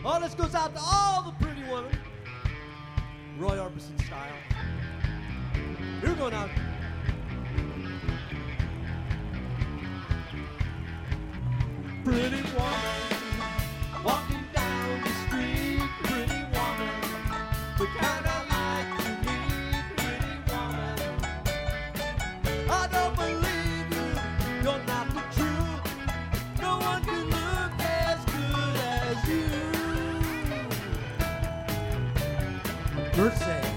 Oh, this goes out to all the pretty women. Roy Orbison style. You're going out. Pretty woman, walking down the street. Pretty woman, the kind I like to meet. Pretty woman, I don't believe you. You're not the truth. No one can look as good as you. Mercy.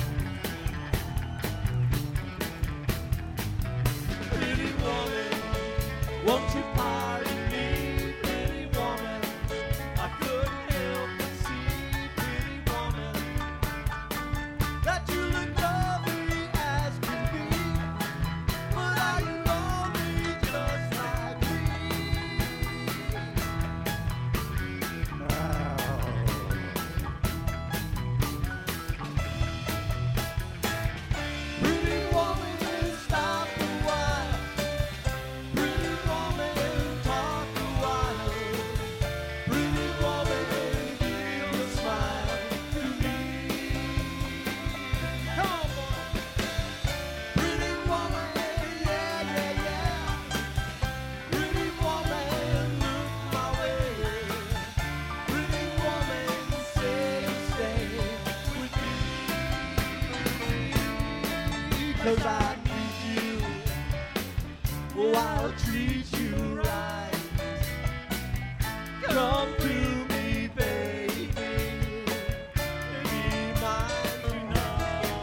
Pretty woman, won't you pardon me? Pretty woman, I couldn't help but see. Pretty woman, that you look lovely as can be. But are you lonely just like me? Pretty woman, stop a while. Pretty woman, talk a while. Pretty woman, give a smile to me. Come on, boy. Pretty woman, yeah, yeah, yeah. Pretty woman, look my way. Pretty woman, say you stay with me. 'Cause I need you. Oh, I'll treat you right. Come to me, baby. Be mine tonight.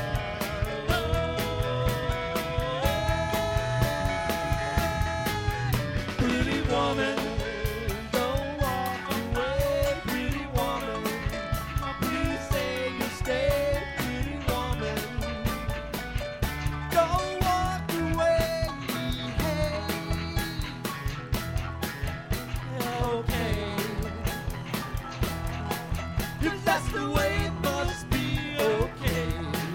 Pretty woman, don't walk away. Pretty woman, please say you stay. Pretty woman, don't walk away. Hey, okay. If that's the way it must be, okay.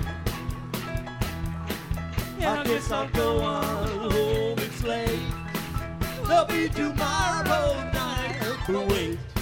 I guess I'll go on home, it's late. There'll be tomorrow night. Wait.